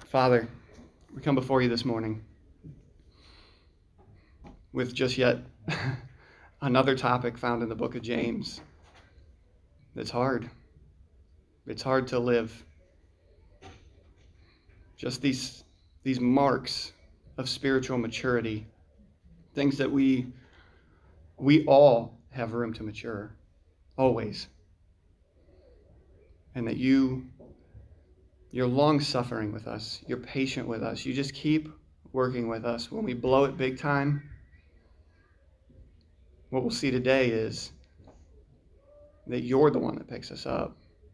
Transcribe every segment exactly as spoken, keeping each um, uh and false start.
Father, we come before you this morning with just yet another topic found in the book of James. It's hard. It's hard to live. Just these, these marks of spiritual maturity, things that we, we all have room to mature, always. And that you, you're long-suffering with us. You're patient with us. You just keep working with us. When we blow it big time, what we'll see today is that you're the one that picks us up.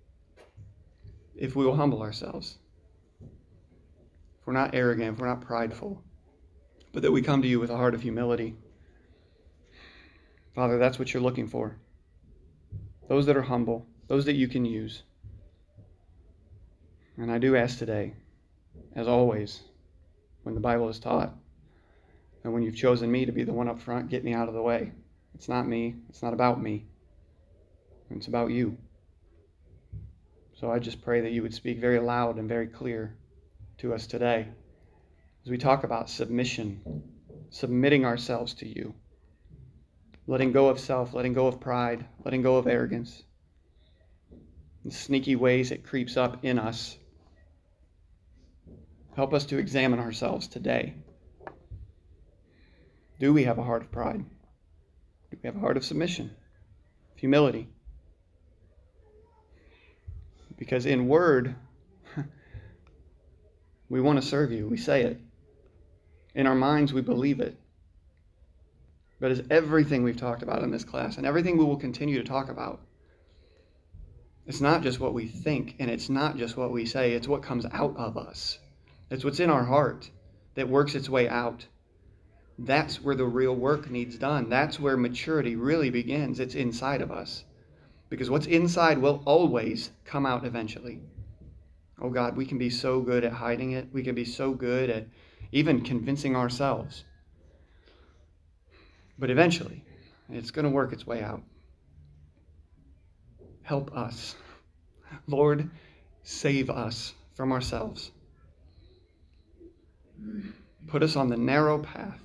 If we will humble ourselves, if we're not arrogant, if we're not prideful, but that we come to you with a heart of humility. Father, that's what you're looking for. Those that are humble, those that you can use. And I do ask today, as always, when the Bible is taught, and when you've chosen me to be the one up front, get me out of the way. It's not me. It's not about me. It's about you. So I just pray that you would speak very loud and very clear to us today as we talk about submission, submitting ourselves to you, letting go of self, letting go of pride, letting go of arrogance, the sneaky ways it creeps up in us. Help us to examine ourselves today. Do we have a heart of pride? Do we have a heart of submission, of humility? Because in word, we want to serve you. We say it. In our minds, we believe it. But as everything we've talked about in this class, and everything we will continue to talk about, it's not just what we think, and it's not just what we say. It's what comes out of us. It's what's in our heart that works its way out. That's where the real work needs done. That's where maturity really begins. It's inside of us. Because what's inside will always come out eventually. Oh God, we can be so good at hiding it. We can be so good at even convincing ourselves. But eventually, it's going to work its way out. Help us. Lord, save us from ourselves. Put us on the narrow path.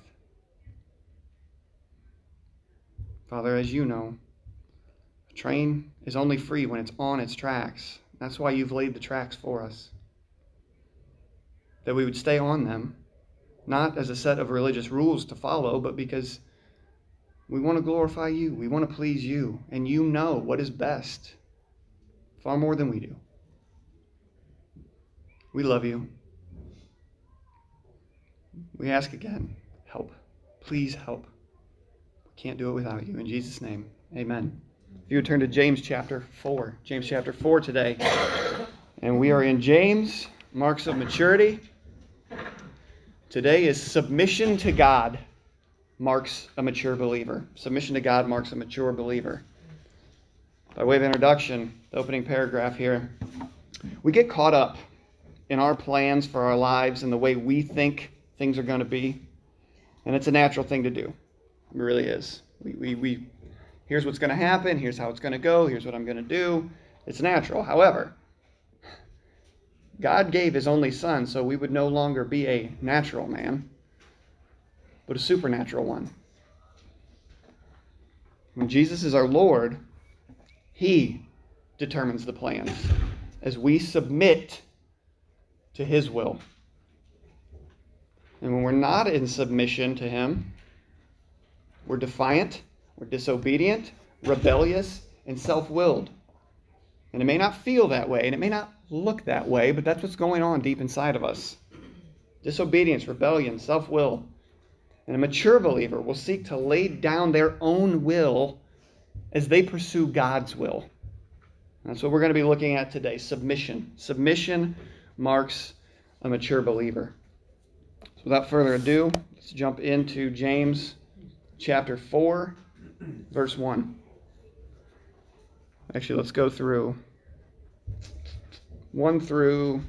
Father, as you know, a train is only free when it's on its tracks. That's why you've laid the tracks for us. That we would stay on them, not as a set of religious rules to follow, but because we want to glorify you. We want to please you. And you know what is best far more than we do. We love you. We ask again, help. Please help. We can't do it without you. In Jesus' name, amen. If you would turn to James chapter four. James chapter four today. And we are in James, marks of maturity. Today is submission to God marks a mature believer. Submission to God marks a mature believer. By way of introduction, the opening paragraph here. We get caught up in our plans for our lives and the way we think things are going to be. And it's a natural thing to do. It really is. We, we, we here's what's going to happen. Here's how it's going to go. Here's what I'm going to do. It's natural. However, God gave his only son so we would no longer be a natural man, but a supernatural one. When Jesus is our Lord, he determines the plans as we submit to his will. And when we're not in submission to him, we're defiant, we're disobedient, rebellious, and self-willed. And it may not feel that way, and it may not look that way, but that's what's going on deep inside of us. Disobedience, rebellion, self-will. And a mature believer will seek to lay down their own will as they pursue God's will. That's what we're going to be looking at today, submission. Submission marks a mature believer. So without further ado, let's jump into James chapter four, verse one. Actually, let's go through one through,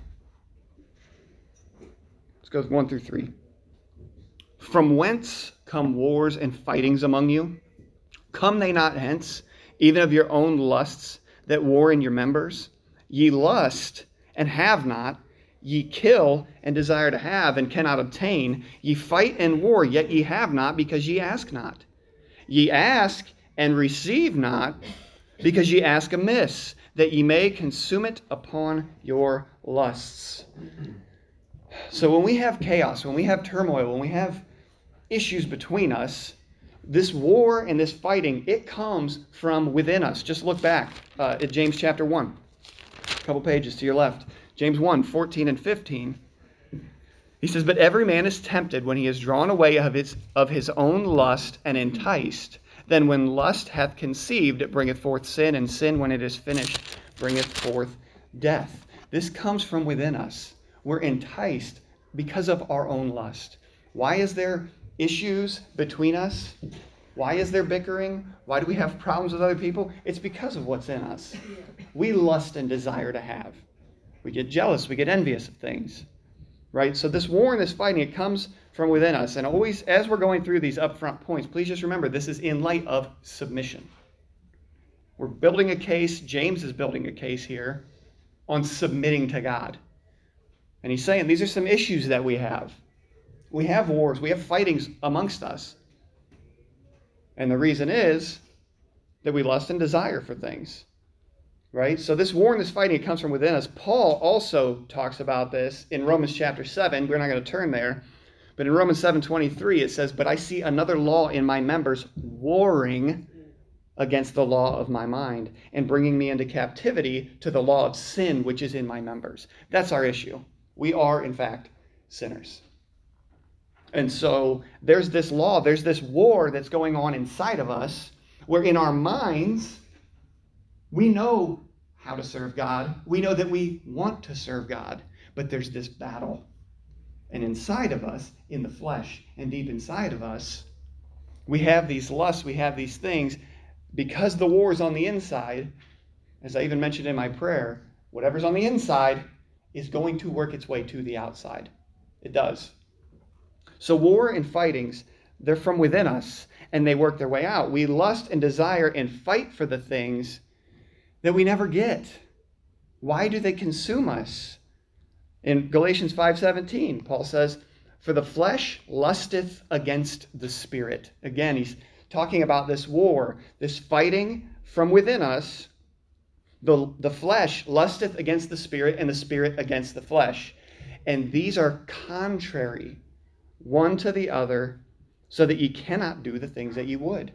let's go one through three. From whence come wars and fightings among you? Come they not hence, even of your own lusts that war in your members? Ye lust and have not, Ye kill and desire to have and cannot obtain. Ye fight and war, yet ye have not, because ye ask not. Ye ask and receive not, because ye ask amiss, that ye may consume it upon your lusts. So when we have chaos, when we have turmoil, when we have issues between us, this war and this fighting, it comes from within us. Just look back uh, at James chapter one, a couple pages to your left. James one, fourteen and fifteen. He says, but every man is tempted when he is drawn away of his, of his own lust and enticed. Then when lust hath conceived, it bringeth forth sin, and sin, when it is finished, bringeth forth death. This comes from within us. We're enticed because of our own lust. Why is there issues between us? Why is there bickering? Why do we have problems with other people? It's because of what's in us. We lust and desire to have. We get jealous. We get envious of things. Right? So this war and this fighting, it comes from within us. And always, as we're going through these upfront points, please just remember this is in light of submission. We're building a case. James is building a case here on submitting to God. And he's saying these are some issues that we have. We have wars. We have fightings amongst us. And the reason is that we lust and desire for things. Right? So this war and this fighting, it comes from within us. Paul also talks about this in Romans chapter seven. We're not going to turn there. But in Romans seven twenty-three, it says, but I see another law in my members warring against the law of my mind and bringing me into captivity to the law of sin which is in my members. That's our issue. We are, in fact, sinners. And so there's this law, there's this war that's going on inside of us where in our minds, we know how to serve God. We know that we want to serve God. But there's this battle. And inside of us, in the flesh, and deep inside of us, we have these lusts, we have these things. Because the war is on the inside, as I even mentioned in my prayer, whatever's on the inside is going to work its way to the outside. It does. So war and fightings, they're from within us, and they work their way out. We lust and desire and fight for the things that we never get. Why do they consume us? In Galatians five seventeen, Paul says, for the flesh lusteth against the spirit. Again, he's talking about this war, this fighting from within us. The, the flesh lusteth against the spirit, and the spirit against the flesh. And these are contrary one to the other, so that ye cannot do the things that ye would.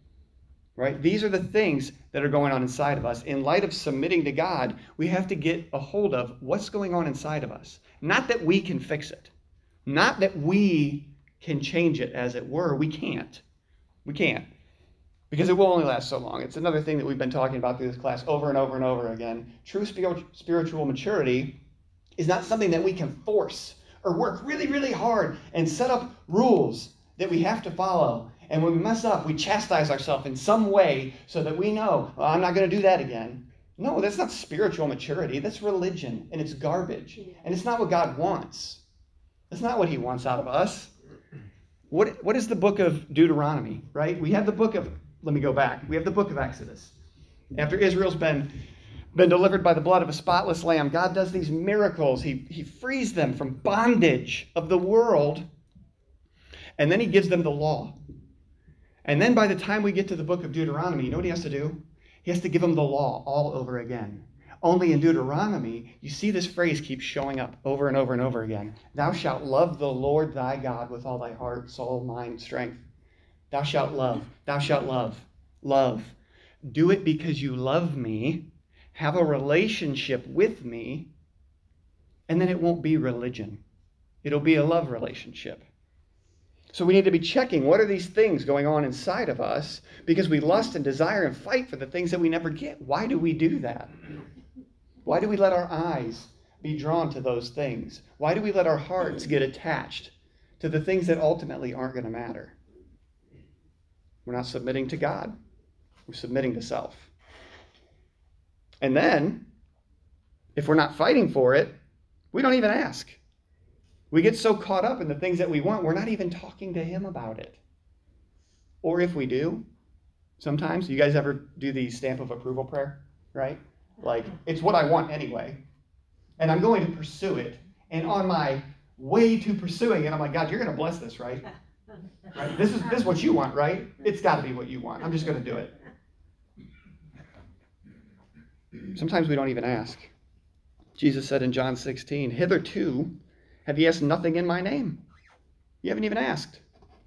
Right? These are the things that are going on inside of us. In light of submitting to God, we have to get a hold of what's going on inside of us. Not that we can fix it. Not that we can change it, as it were. We can't. We can't. Because it will only last so long. It's another thing that we've been talking about through this class over and over and over again. True spiritual maturity is not something that we can force or work really, really hard and set up rules that we have to follow. And when we mess up, we chastise ourselves in some way so that we know, well, I'm not going to do that again. No, that's not spiritual maturity. That's religion, and it's garbage. And it's not what God wants. That's not what he wants out of us. What, what is the book of Deuteronomy, right? We have the book of, let me go back. We have the book of Exodus. After Israel's been, been delivered by the blood of a spotless lamb, God does these miracles. He, he frees them from bondage of the world, and then he gives them the law. And then by the time we get to the book of Deuteronomy, you know what he has to do? He has to give them the law all over again. Only in Deuteronomy, you see this phrase keeps showing up over and over and over again. Thou shalt love the Lord thy God with all thy heart, soul, mind, strength. Thou shalt love. Thou shalt love. Love. Do it because you love me. Have a relationship with me. And then it won't be religion. It'll be a love relationship. So we need to be checking, what are these things going on inside of us? Because we lust and desire and fight for the things that we never get. Why do we do that? Why do we let our eyes be drawn to those things? Why do we let our hearts get attached to the things that ultimately aren't going to matter? We're not submitting to God. We're submitting to self. And then, if we're not fighting for it, we don't even ask. We get so caught up in the things that we want, we're not even talking to him about it. Or if we do, sometimes, you guys ever do the stamp of approval prayer, right? Like, it's what I want anyway, and I'm going to pursue it, And on my way to pursuing it, I'm like, God, you're going to bless this, right? Right? This is this is what you want, right? It's got to be what you want. I'm just going to do it. Sometimes we don't even ask. Jesus said in John sixteen, hitherto have ye asked nothing in my name. You haven't even asked.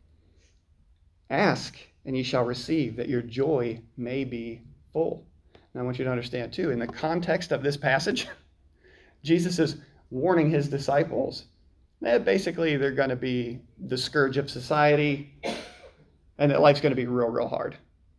Ask, and ye shall receive, that your joy may be full. And I want you to understand, too, in the context of this passage, Jesus is warning his disciples that basically they're going to be the scourge of society and that life's going to be real, real hard.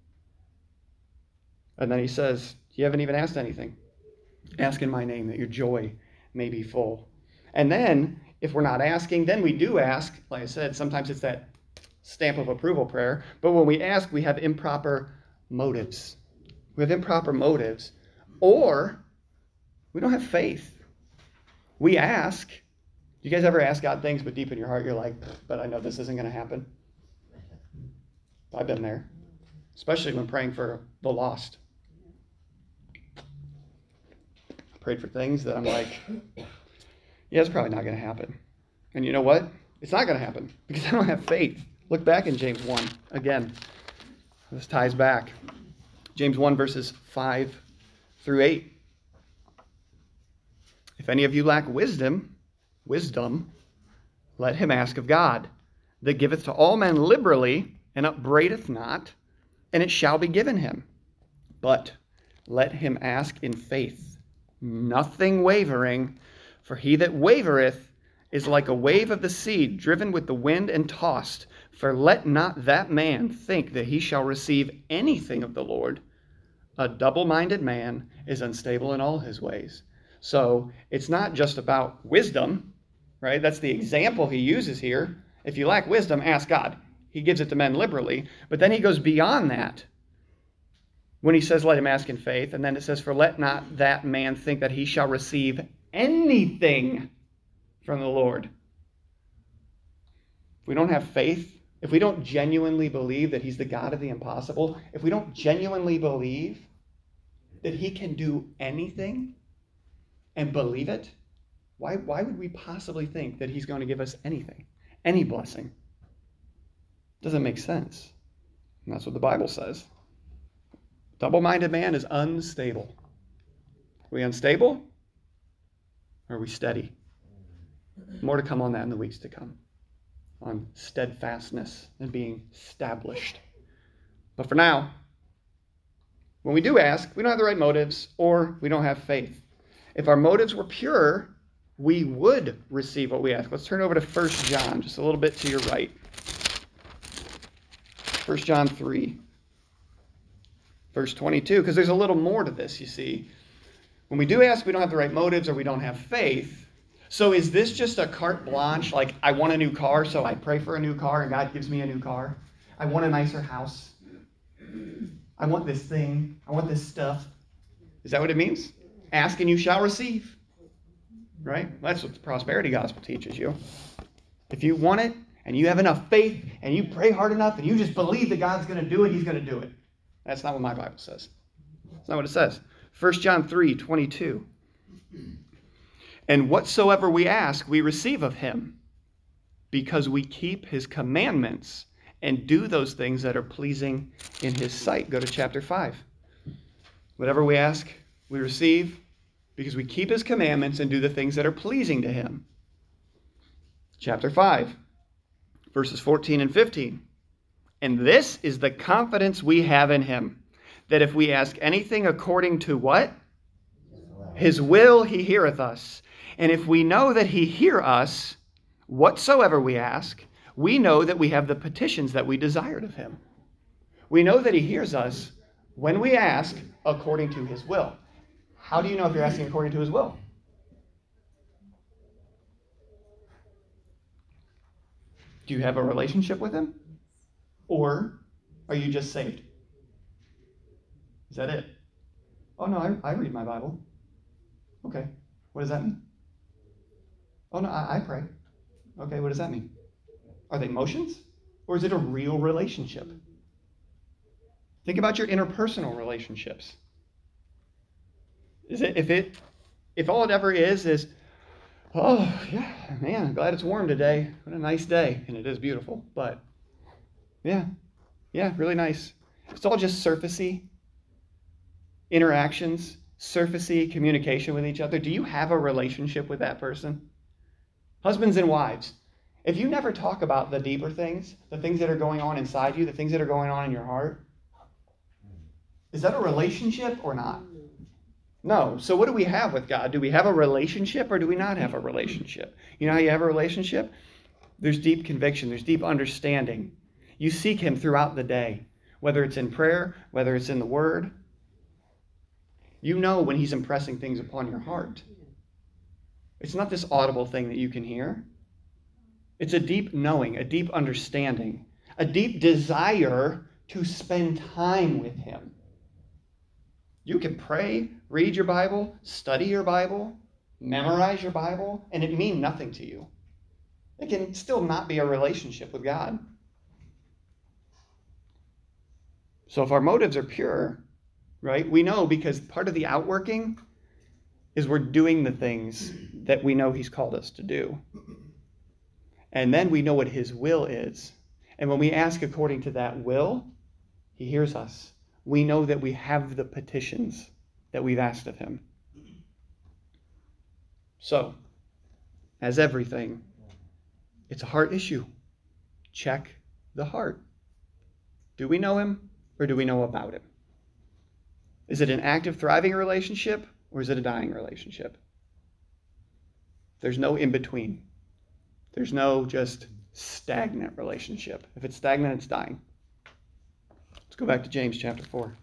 And then he says, you haven't even asked anything. Ask in my name that your joy may be full. And then, if we're not asking, then we do ask. Like I said, sometimes it's that stamp of approval prayer. But when we ask, we have improper motives. We have improper motives. Or we don't have faith. We ask. You guys ever ask God things, but deep in your heart you're like, but I know this isn't going to happen? I've been there. Especially when praying for the lost. I prayed for things that I'm like, yeah, it's probably not going to happen. And you know what? It's not going to happen because I don't have faith. Look back in James one. Again, this ties back. James one, verses five through eight. If any of you lack wisdom, wisdom, let him ask of God, that giveth to all men liberally, and upbraideth not, and it shall be given him. But let him ask in faith, nothing wavering, for he that wavereth is like a wave of the sea, driven with the wind and tossed. For let not that man think that he shall receive anything of the Lord. A double-minded man is unstable in all his ways. So it's not just about wisdom, right? That's the example he uses here. If you lack wisdom, ask God. He gives it to men liberally. But then he goes beyond that when he says, let him ask in faith. And then it says, for let not that man think that he shall receive anything from the Lord. If we don't have faith, if we don't genuinely believe that he's the God of the impossible, if we don't genuinely believe that he can do anything and believe it, why, why would we possibly think that he's going to give us anything, any blessing? Doesn't make sense. And that's what the Bible says. Double-minded man is unstable. Are we unstable? Or are we steady? More to come on that in the weeks to come. On steadfastness and being established. But for now, when we do ask, we don't have the right motives or we don't have faith. If our motives were pure, we would receive what we ask. Let's turn over to First John, just a little bit to your right. First John three, verse twenty-two, because there's a little more to this, you see. When we do ask, we don't have the right motives or we don't have faith. So is this just a carte blanche, like I want a new car, so I pray for a new car and God gives me a new car? I want a nicer house. I want this thing. I want this stuff. Is that what it means? Ask and you shall receive. Right? That's what the prosperity gospel teaches you. If you want it and you have enough faith and you pray hard enough and you just believe that God's going to do it, he's going to do it. That's not what my Bible says. That's not what it says. First John three, twenty-two. And whatsoever we ask, we receive of him, because we keep his commandments and do those things that are pleasing in his sight. Go to chapter five. Whatever we ask, we receive, because we keep his commandments and do the things that are pleasing to him. Chapter five, verses fourteen and fifteen. And this is the confidence we have in him, that if we ask anything according to what? His will, he heareth us. And if we know that he hear us, whatsoever we ask, we know that we have the petitions that we desired of him. We know that he hears us when we ask according to his will. How do you know if you're asking according to his will? Do you have a relationship with him? Or are you just saved? Is that it? Oh, no, I, I read my Bible. Okay, what does that mean? Oh, no, I, I pray. Okay, what does that mean? Are they emotions? Or is it a real relationship? Think about your interpersonal relationships. Is it if it if all it ever is is, Oh, yeah, man, I'm glad it's warm today. What a nice day. And it is beautiful. But, yeah, yeah, really nice. It's all just surfacey interactions, surfacey communication with each other. Do you have a relationship with that person? Husbands and wives, if you never talk about the deeper things, the things that are going on inside you, the things that are going on in your heart, is that a relationship or not? No. So what do we have with God? Do we have a relationship or do we not have a relationship? You know how you have a relationship? There's deep conviction. There's deep understanding. You seek him throughout the day, whether it's in prayer, whether it's in the word. You know when he's impressing things upon your heart. It's not this audible thing that you can hear. It's a deep knowing, a deep understanding, a deep desire to spend time with him. You can pray, read your Bible, study your Bible, memorize your Bible, and it mean nothing to you. It can still not be a relationship with God. So if our motives are pure, right, we know because part of the outworking is we're doing the things that we know he's called us to do. And then we know what his will is. And when we ask according to that will, he hears us. We know that we have the petitions that we've asked of him. So, as everything, it's a heart issue. Check the heart. Do we know him or do we know about him? Is it an active, thriving relationship or is it a dying relationship? There's no in between. There's no just stagnant relationship. If it's stagnant, it's dying. Let's go back to James chapter four.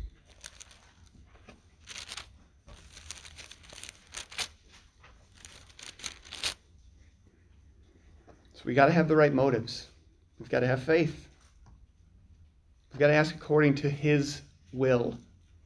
So we got to have the right motives. We've got to have faith. We've got to ask according to his will.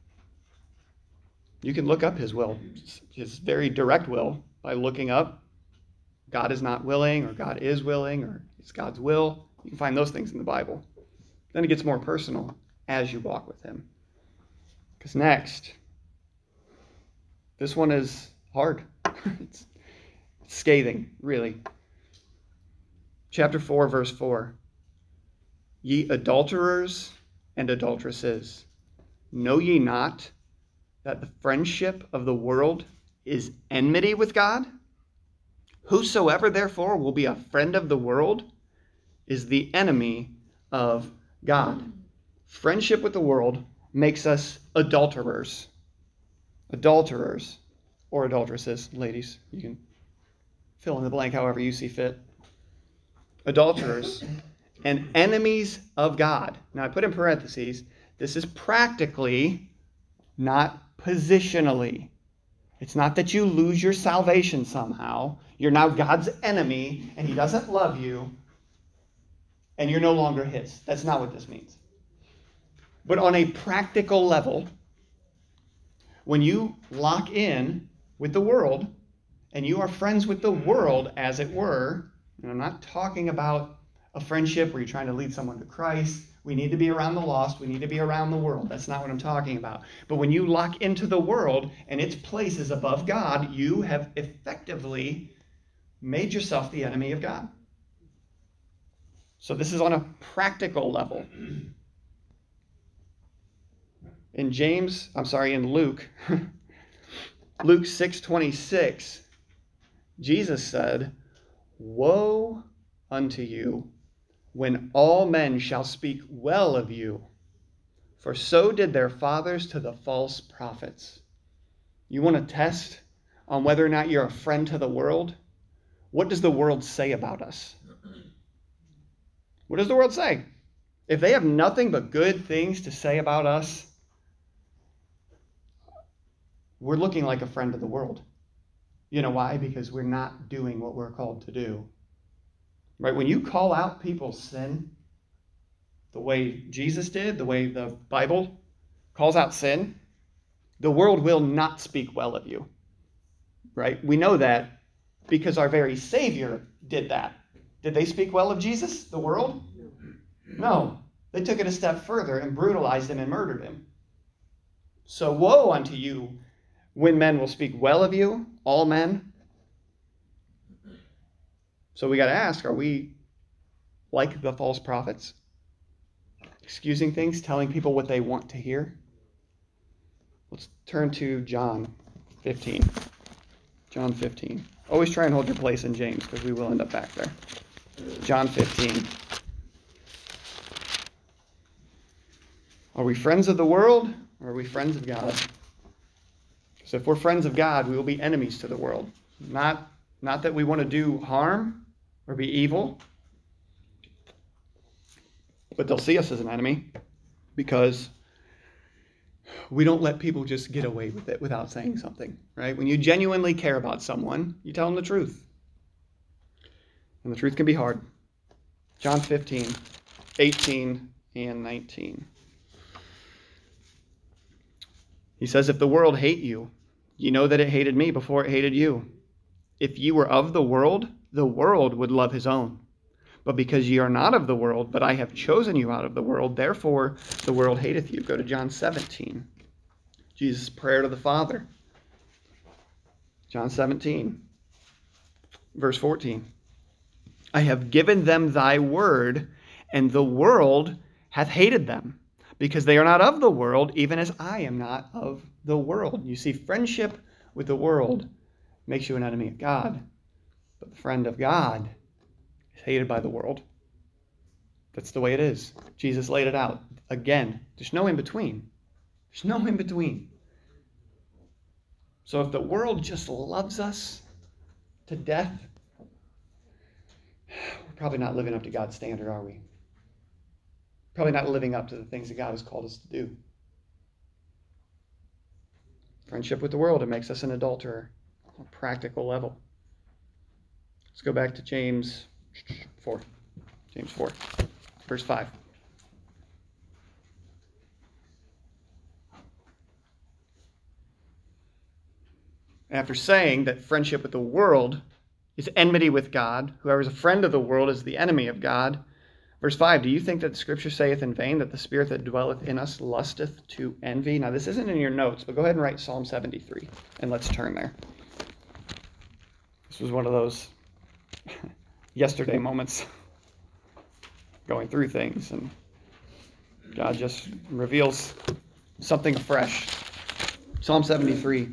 You can look up his will, his very direct will, by looking up God is not willing, or God is willing, or it's God's will. You can find those things in the Bible. Then it gets more personal as you walk with him. Because next, this one is hard. It's scathing, really. Chapter four, verse four. Ye adulterers and adulteresses, know ye not that the friendship of the world is enmity with God? Whosoever therefore will be a friend of the world is the enemy of God. Friendship with the world makes us adulterers. Adulterers or adulteresses, ladies. You can fill in the blank however you see fit. Adulterers and enemies of God. Now I put in parentheses, this is practically, not positionally. It's not that you lose your salvation somehow. You're now God's enemy and he doesn't love you and you're no longer his. That's not what this means. But on a practical level, when you lock in with the world and you are friends with the world, as it were, and I'm not talking about a friendship where you're trying to lead someone to Christ. We need to be around the lost. We need to be around the world. That's not what I'm talking about. But when you lock into the world and its place is above God, you have effectively made yourself the enemy of God. So this is on a practical level. In James, I'm sorry, in Luke, Luke six twenty-six, Jesus said, woe unto you when all men shall speak well of you, for so did their fathers to the false prophets. You want to test on whether or not you're a friend to the world? What does the world say about us? What does the world say? If they have nothing but good things to say about us, we're looking like a friend of the world. You know why? Because we're not doing what we're called to do. Right? When you call out people's sin, the way Jesus did, the way the Bible calls out sin, the world will not speak well of you. Right? We know that because our very Savior did that. Did they speak well of Jesus, the world? No. They took it a step further and brutalized him and murdered him. So woe unto you when men will speak well of you, all men. So we got to ask, are we like the false prophets? Excusing things, telling people what they want to hear? Let's turn to John fifteen. John fifteen. Always try and hold your place in James, because we will end up back there. John fifteen. Are we friends of the world, or are we friends of God? So if we're friends of God, we will be enemies to the world. Not, not that we want to do harm or be evil, but they'll see us as an enemy because we don't let people just get away with it without saying something, right? When you genuinely care about someone, you tell them the truth. And the truth can be hard. John fifteen, eighteen, and nineteen. He says, if the world hate you, you know that it hated me before it hated you. If you were of the world, the world would love his own. But because ye are not of the world, but I have chosen you out of the world, therefore the world hateth you. Go to John seventeen. Jesus' prayer to the Father. John seventeen, verse fourteen. I have given them thy word, and the world hath hated them, because they are not of the world, even as I am not of the world. You see, friendship with the world makes you an enemy of God. But the friend of God is hated by the world. That's the way it is. Jesus laid it out. Again, there's no in between. There's no in between. So if the world just loves us to death, we're probably not living up to God's standard, are we? Probably not living up to the things that God has called us to do. Friendship with the world, it makes us an adulterer on a practical level. Let's go back to James four. James four, verse five. After saying that friendship with the world is enmity with God, whoever is a friend of the world is the enemy of God. Verse five, do you think that the Scripture saith in vain that the Spirit that dwelleth in us lusteth to envy? Now, this isn't in your notes, but go ahead and write Psalm seventy-three, and let's turn there. This was one of those yesterday moments, going through things, and God just reveals something afresh. Psalm seventy-three.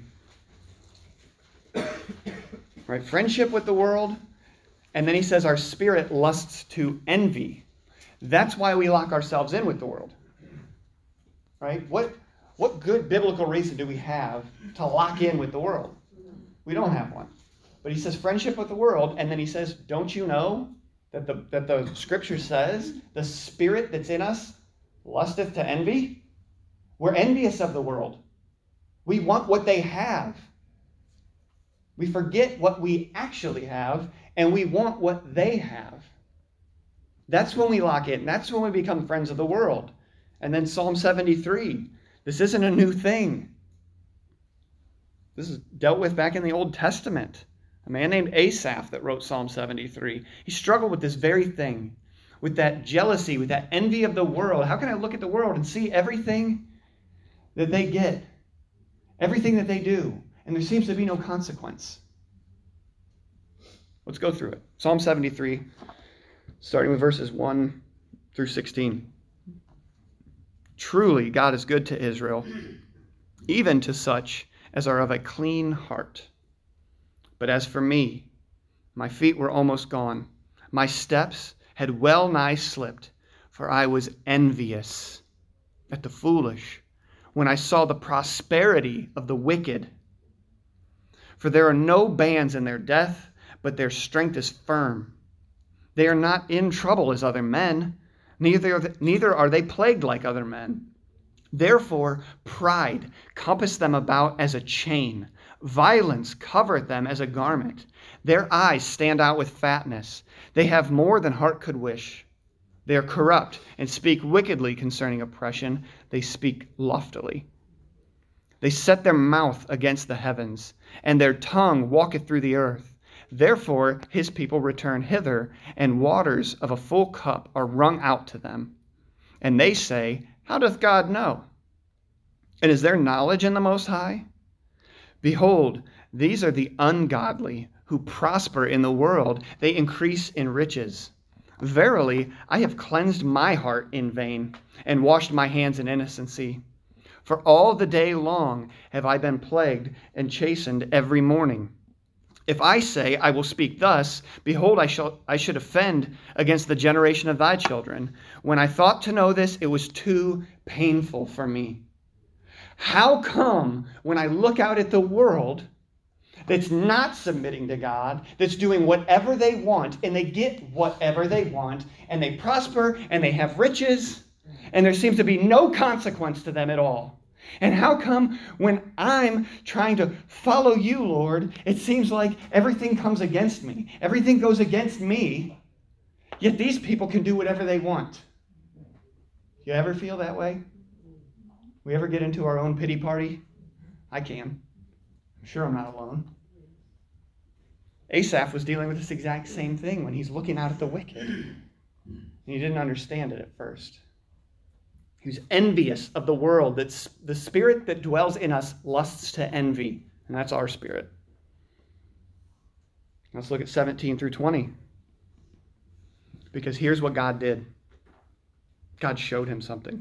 Right, friendship with the world, and then he says our spirit lusts to envy. That's why we lock ourselves in with the world. Right? What, what good biblical reason do we have to lock in with the world? We don't have one. But he says friendship with the world, and then he says, don't you know that the, that the Scripture says the spirit that's in us lusteth to envy? We're envious of the world. We want what they have. We forget what we actually have, and we want what they have. That's when we lock in. That's when we become friends of the world. And then Psalm seventy-three. This isn't a new thing. This is dealt with back in the Old Testament. A man named Asaph that wrote Psalm seventy-three. He struggled with this very thing, with that jealousy, with that envy of the world. How can I look at the world and see everything that they get, everything that they do, and there seems to be no consequence? Let's go through it. Psalm seventy-three, starting with verses one through sixteen. Truly, God is good to Israel, even to such as are of a clean heart. But as for me, my feet were almost gone. My steps had well nigh slipped, for I was envious at the foolish when I saw the prosperity of the wicked. For there are no bands in their death, but their strength is firm. They are not in trouble as other men, neither are they, neither are they plagued like other men. Therefore, pride compassed them about as a chain. Violence covereth them as a garment. Their eyes stand out with fatness. They have more than heart could wish. They are corrupt and speak wickedly concerning oppression. They speak loftily. They set their mouth against the heavens, and their tongue walketh through the earth. Therefore his people return hither, and waters of a full cup are wrung out to them. And they say, how doth God know? And is there knowledge in the Most High? Behold, these are the ungodly who prosper in the world, they increase in riches. Verily, I have cleansed my heart in vain, and washed my hands in innocency. For all the day long have I been plagued and chastened every morning. If I say, I will speak thus, behold, I shall I should offend against the generation of thy children. When I thought to know this, it was too painful for me. How come when I look out at the world that's not submitting to God, that's doing whatever they want, and they get whatever they want, and they prosper, and they have riches, and there seems to be no consequence to them at all? And how come when I'm trying to follow you, Lord, it seems like everything comes against me, everything goes against me, yet these people can do whatever they want? You ever feel that way? We ever get into our own pity party? I can. I'm sure I'm not alone. Asaph was dealing with this exact same thing when he's looking out at the wicked. And he didn't understand it at first. He was envious of the world. That's the spirit that dwells in us lusts to envy. And that's our spirit. Let's look at seventeen through twenty. Because here's what God did. God showed him something.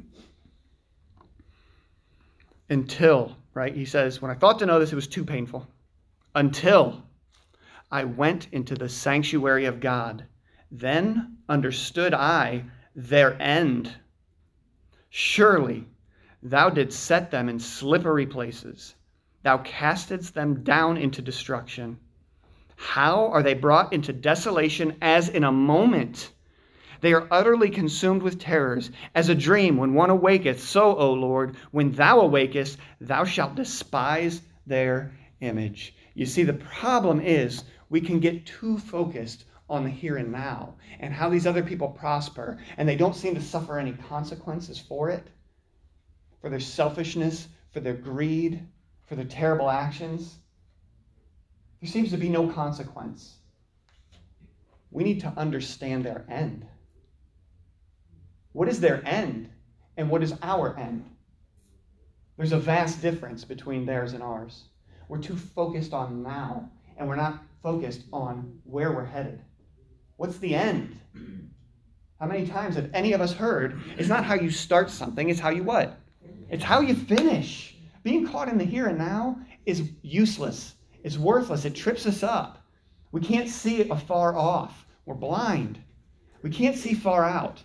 Until, right, he says, when I thought to know this, it was too painful. Until I went into the sanctuary of God, then understood I their end. Surely thou didst set them in slippery places. Thou castedst them down into destruction. How are they brought into desolation as in a moment? They are utterly consumed with terrors. As a dream when one awaketh, so, O Lord, when thou awakest, thou shalt despise their image. You see, the problem is we can get too focused on the here and now and how these other people prosper, and they don't seem to suffer any consequences for it, for their selfishness, for their greed, for their terrible actions. There seems to be no consequence. We need to understand their end. What is their end, and what is our end? There's a vast difference between theirs and ours. We're too focused on now, and we're not focused on where we're headed. What's the end? How many times have any of us heard, it's not how you start something, it's how you what? It's how you finish. Being caught in the here and now is useless. It's worthless. It trips us up. We can't see it afar off. We're blind. We can't see far out.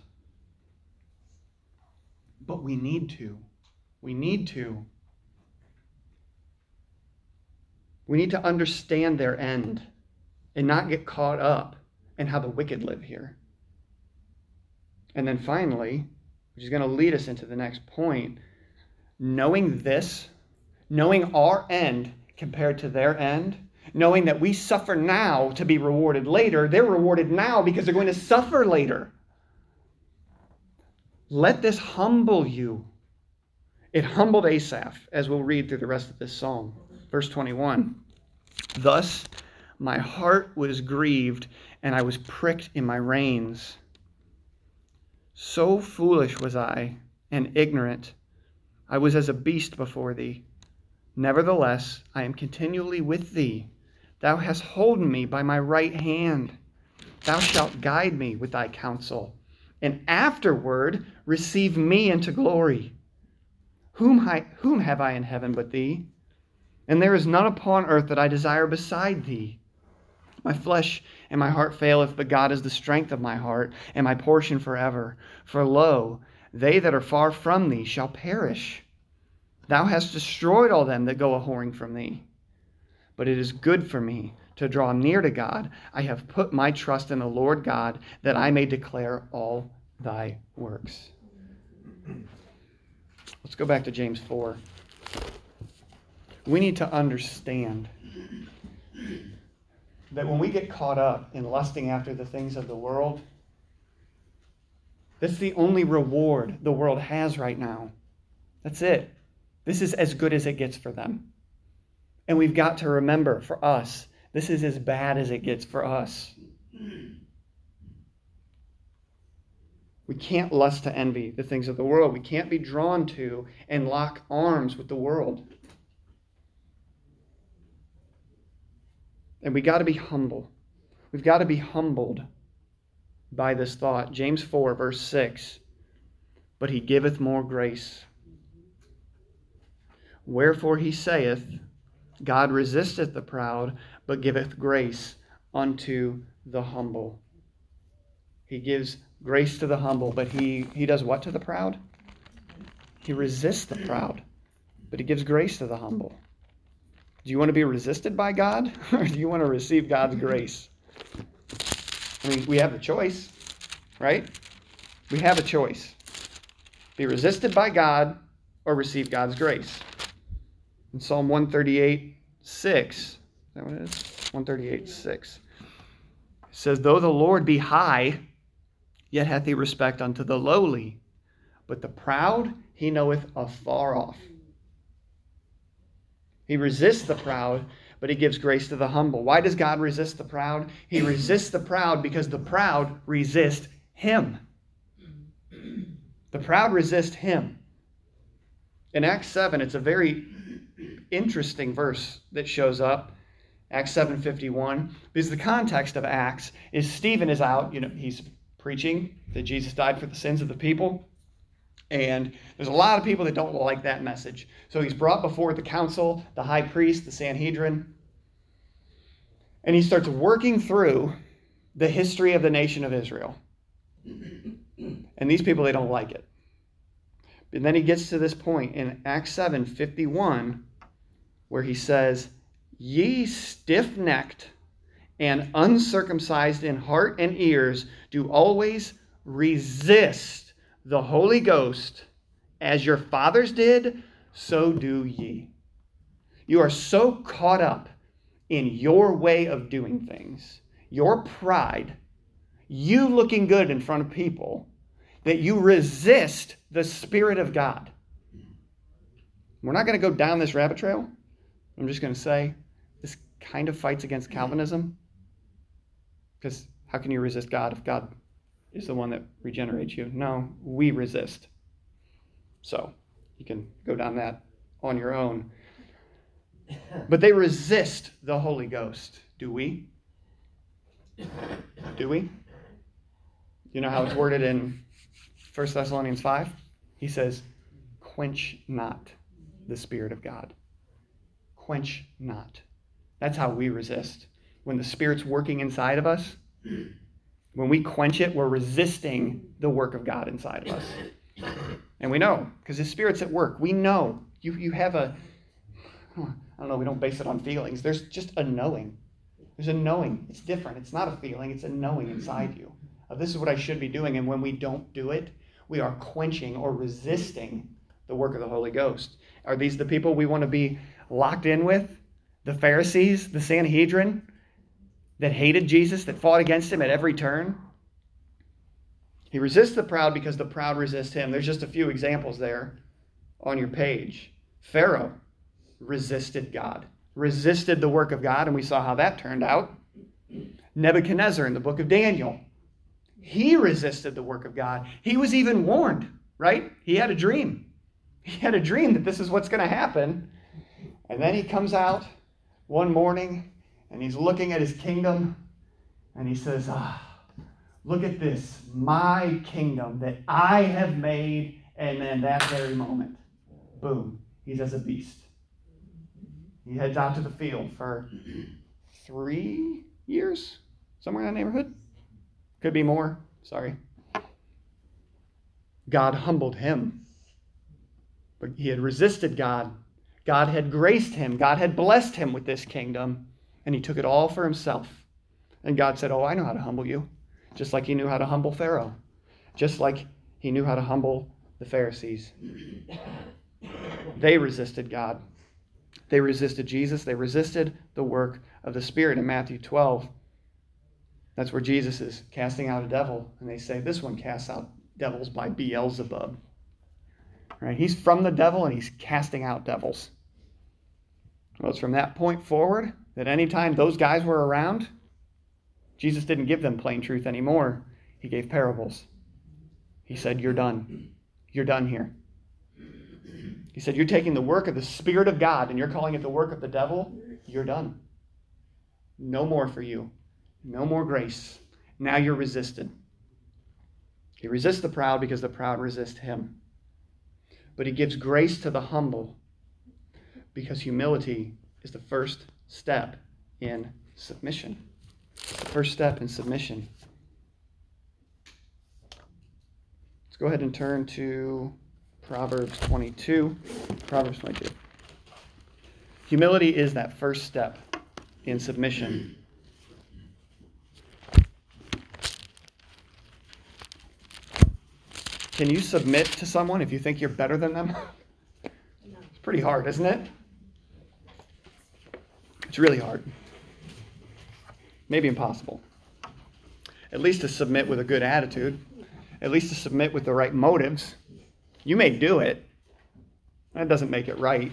But we need to. We need to. We need to understand their end and not get caught up in how the wicked live here. And then finally, which is going to lead us into the next point, knowing this, knowing our end compared to their end, knowing that we suffer now to be rewarded later, they're rewarded now because they're going to suffer later. Let this humble you. It humbled Asaph, as we'll read through the rest of this psalm. Verse twenty-one. Thus my heart was grieved, and I was pricked in my reins. So foolish was I, and ignorant. I was as a beast before thee. Nevertheless, I am continually with thee. Thou hast holden me by my right hand. Thou shalt guide me with thy counsel, and afterward receive me into glory. Whom, I, whom have I in heaven but thee? And there is none upon earth that I desire beside thee. My flesh and my heart faileth, but God is the strength of my heart, and my portion forever. For lo, they that are far from thee shall perish. Thou hast destroyed all them that go a-whoring from thee. But it is good for me to draw near to God. I have put my trust in the Lord God, that I may declare all thy works. Let's go back to James four. We need to understand that when we get caught up in lusting after the things of the world, that's the only reward the world has right now. That's it. This is as good as it gets for them. And we've got to remember, for us, this is as bad as it gets for us. We can't lust to envy the things of the world. We can't be drawn to and lock arms with the world. And we got to be humble. We've got to be humbled by this thought. James four, verse six. But he giveth more grace. Wherefore he saith, God resisteth the proud, but giveth grace unto the humble. He gives grace to the humble, but he, he does what to the proud? He resists the proud, but he gives grace to the humble. Do you want to be resisted by God, or do you want to receive God's grace? I mean, we have a choice, right? We have a choice. Be resisted by God or receive God's grace. In Psalm one thirty-eight, six, is that what it is? one thirty-eight, six. It says, though the Lord be high, yet hath he respect unto the lowly, but the proud he knoweth afar off. He resists the proud, but he gives grace to the humble. Why does God resist the proud? He resists the proud because the proud resist him. The proud resist him. In Acts seven, it's a very interesting verse that shows up. Acts seven fifty-one. Because the context of Acts is Stephen is out, you know, he's preaching that Jesus died for the sins of the people. And there's a lot of people that don't like that message. So he's brought before the council, the high priest, the Sanhedrin. And he starts working through the history of the nation of Israel. And these people, they don't like it. And then he gets to this point in Acts seven fifty-one where he says, ye stiff-necked and uncircumcised in heart and ears do always resist the Holy Ghost, as your fathers did, so do ye. You are so caught up in your way of doing things, your pride, you looking good in front of people, that you resist the Spirit of God. We're not going to go down this rabbit trail. I'm just going to say this kind of fights against Calvinism. Because how can you resist God if God is the one that regenerates you? No, we resist. So you can go down that on your own. But they resist the Holy Ghost. Do we? Do we? You know how it's worded in First Thessalonians five? He says, quench not the Spirit of God. Quench not. That's how we resist. When the Spirit's working inside of us, when we quench it, we're resisting the work of God inside of us. And we know, because His Spirit's at work. We know. You, you have a, I don't know, we don't base it on feelings. There's just a knowing. There's a knowing. It's different. It's not a feeling. It's a knowing inside you. Of this is what I should be doing. And when we don't do it, we are quenching or resisting the work of the Holy Ghost. Are these the people we want to be locked in with? The Pharisees, the Sanhedrin, that hated Jesus, that fought against him at every turn? He resists the proud because the proud resist him. There's just a few examples there on your page. Pharaoh resisted God, resisted the work of God, and we saw how that turned out. Nebuchadnezzar in the book of Daniel, he resisted the work of God. He was even warned, right? He had a dream. He had a dream that this is what's going to happen. And then he comes out one morning and he's looking at his kingdom and he says, ah, look at this, my kingdom that I have made. And then that very moment, boom, he's as a beast. He heads out to the field for three years, somewhere in that neighborhood. Could be more, sorry. God humbled him. But he had resisted God. God had graced him. God had blessed him with this kingdom. And he took it all for himself. And God said, oh, I know how to humble you. Just like he knew how to humble Pharaoh. Just like he knew how to humble the Pharisees. They resisted God. They resisted Jesus. They resisted the work of the Spirit. In Matthew twelve, that's where Jesus is casting out a devil. And they say, this one casts out devils by Beelzebub. Right? He's from the devil and he's casting out devils. Well, it's from that point forward that anytime those guys were around, Jesus didn't give them plain truth anymore. He gave parables. He said, you're done. You're done here. He said, you're taking the work of the Spirit of God and you're calling it the work of the devil. You're done. No more for you. No more grace. Now you're resisted. He resists the proud because the proud resist him. But he gives grace to the humble because humility is the first step in submission. The first step in submission. Let's go ahead and turn to Proverbs twenty-two. Proverbs twenty-two. Humility is that first step in submission. Can you submit to someone if you think you're better than them? It's pretty hard, isn't it? It's really hard. Maybe impossible. At least to submit with a good attitude. At least to submit with the right motives. You may do it. That doesn't make it right.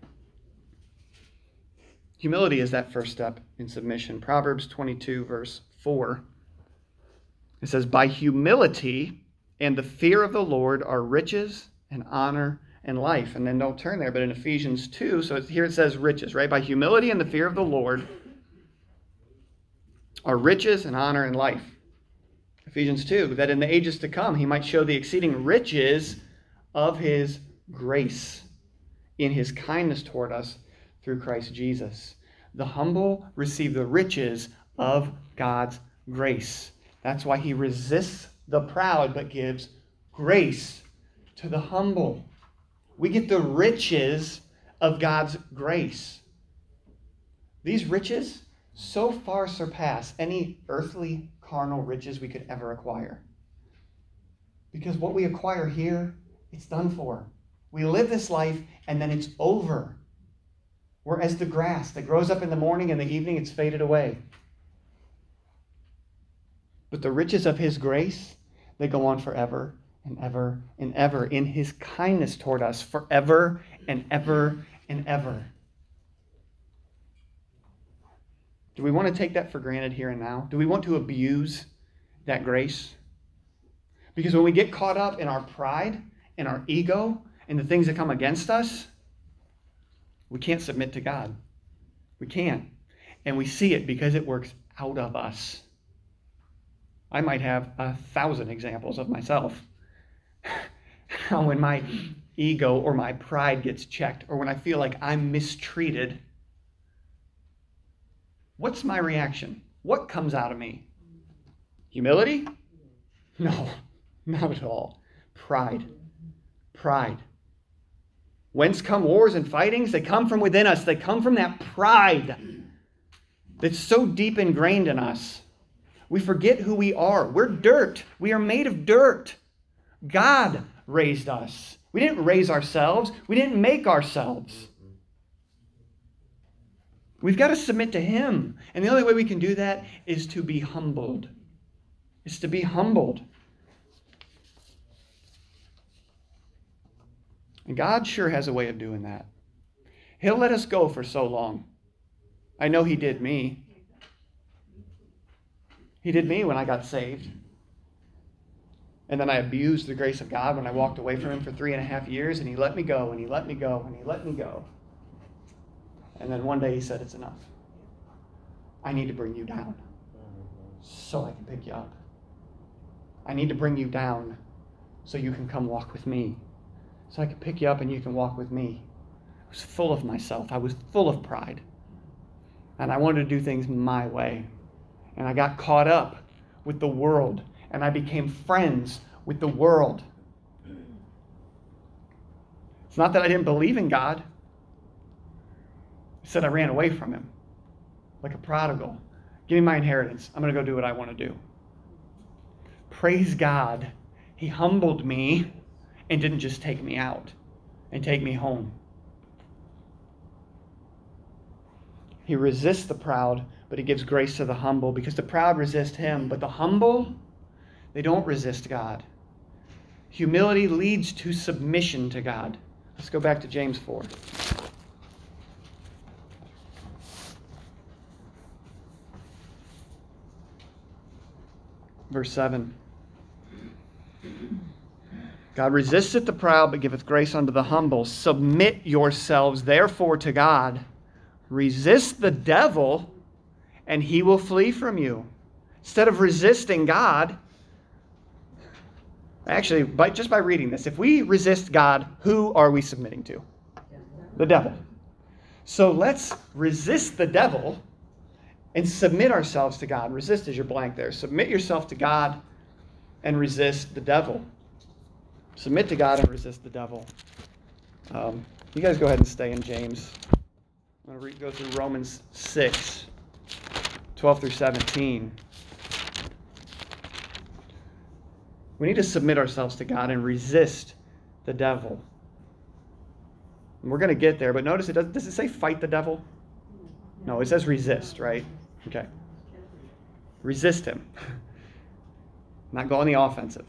Humility is that first step in submission. Proverbs twenty-two, verse four. It says, by humility and the fear of the Lord are riches and honor and life. And then don't turn there, but in Ephesians two, so here it says riches, right? By humility and the fear of the Lord are riches and honor and life. Ephesians two, that in the ages to come he might show the exceeding riches of his grace in his kindness toward us through Christ Jesus. The humble receive the riches of God's grace. That's why he resists the proud but gives grace to the humble. We get the riches of God's grace. These riches so far surpass any earthly carnal riches we could ever acquire. Because what we acquire here, it's done for. We live this life and then it's over. We're as the grass that grows up in the morning and the evening, it's faded away. But the riches of his grace, they go on forever and ever and ever in his kindness toward us forever and ever and ever. Do we want to take that for granted here and now? Do we want to abuse that grace? Because when we get caught up in our pride and our ego and the things that come against us, we can't submit to God. We can't. And we see it because it works out of us. I might have a thousand examples of myself. How when my ego or my pride gets checked, or when I feel like I'm mistreated, what's my reaction? What comes out of me? Humility? No, not at all. Pride. Pride. Whence come wars and fightings? They come from within us. They come from that pride that's so deep ingrained in us. We forget who we are. We're dirt. We are made of dirt. God raised us. We didn't raise ourselves. We didn't make ourselves. We've got to submit to him. And the only way we can do that is to be humbled. Is to be humbled. And God sure has a way of doing that. He'll let us go for so long. I know he did me. He did me when I got saved. And then I abused the grace of God when I walked away from him for three and a half years, and he let me go, and he let me go, and he let me go. And then one day he said, it's enough. I need to bring you down so I can pick you up. I need to bring you down so you can come walk with me. So I can pick you up and you can walk with me. I was full of myself. I was full of pride. And I wanted to do things my way. And I got caught up with the world. And I became friends with the world. It's not that I didn't believe in God. It said I ran away from him. Like a prodigal. Give me my inheritance. I'm going to go do what I want to do. Praise God. He humbled me and didn't just take me out and take me home. He resists the proud, but he gives grace to the humble, because the proud resist him, but the humble, they don't resist God. Humility leads to submission to God. Let's go back to James four. Verse seven. God resisteth the proud, but giveth grace unto the humble. Submit yourselves, therefore, to God. Resist the devil, and he will flee from you. Instead of resisting God, actually, by, just by reading this, if we resist God, who are we submitting to? The devil. So let's resist the devil and submit ourselves to God. Resist is your blank there. Submit yourself to God and resist the devil. Submit to God and resist the devil. Um, you guys go ahead and stay in James. I'm going to go through Romans six, twelve through seventeen. We need to submit ourselves to God and resist the devil. And we're going to get there, but notice it does, does it say fight the devil? No, it says resist, right? Okay. Resist him. Not go on the offensive.